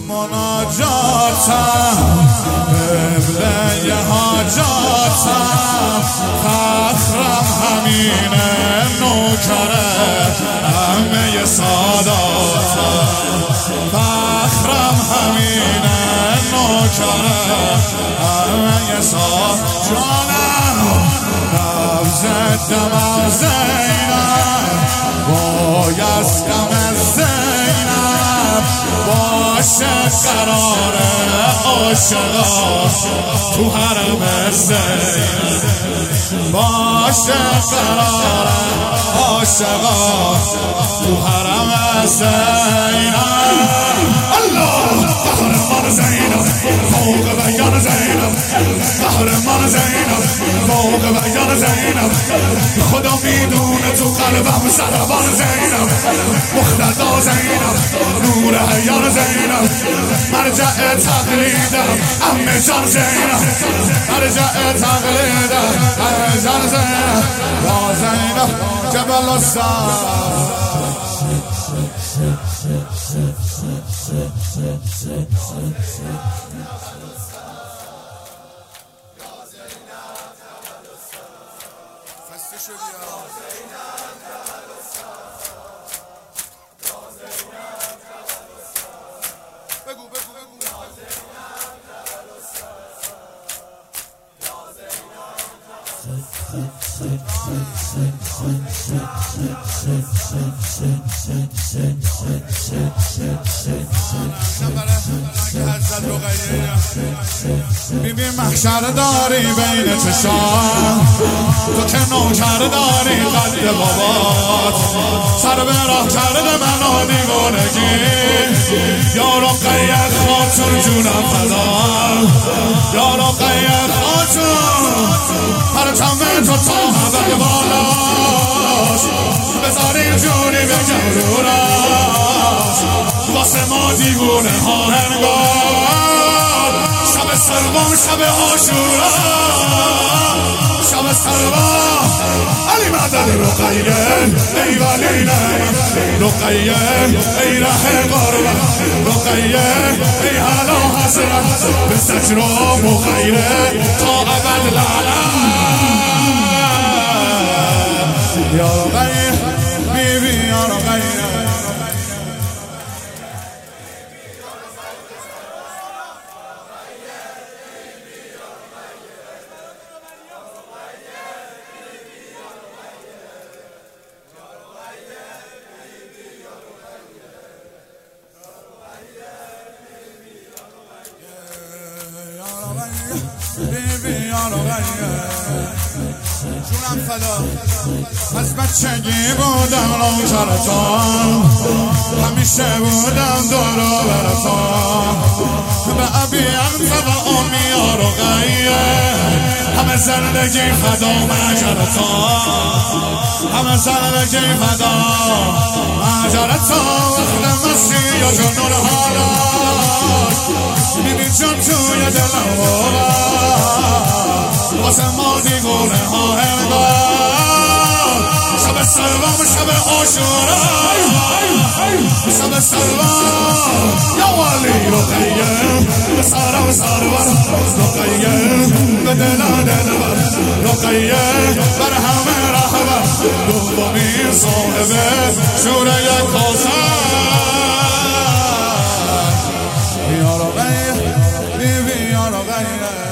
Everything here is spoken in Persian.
مناجاتم قبله حاجاتم فخرم همینه نوکره همه ساداتم فخرم همینه نوکره همه جانم نبض دمم زینب بایستم زینب باشه قرار عاشقا تو حرم زینب باشه قرار عاشقا تو حرم زینب الله قهرمان زینب فوق بیان زینب قهرمان زینب فوق بیان زینب خدا میدونه تو قلبم سربان زینب مقتدا زینب نور حیان زینب مرجع تقلیدم عمه جان زینب مرجع تقلیدم عمه جان زینب یا زینب جبل الصف بیبی محشر داری بین چشام تو که نوکر داری قد بابات سر به راه کرده منو دیوانگی یا رقیه خاتون جونم فدا یا رقیه خاتون پرچم تو تا همه بالاست بذاری جونی بگم رو راست واسه ما دیوونه ها هنگار شب سلوان شب عاشورا شب سلوان علی مدد رقیه ای ولیله رقیه ای ره قربان رقیه ای حالا حسرت به سجر و مخیره تا ابد لعنت یا رقیه بیبی یا رقیه بیبی یا رقیه جونم فدا از بچگی بودم نوکرتان همیشه بودم دورو برتان به ابی انت و امی یا رقیه همه زندگی فدا مجرتان همه زندگی فدا مجرتان وقت مسیح یا جنون حالات بیبی جان توی دلم واسه ما دیوونه ها هنگار شب سلوان شب عاشورا شب سلوان یا ولی رقیه به سرم سرور رقیه به دلم دلبر رقیه بر همه رهبر دومین صاحبه شوره کوثر یا رقیه بیبی یا رقیه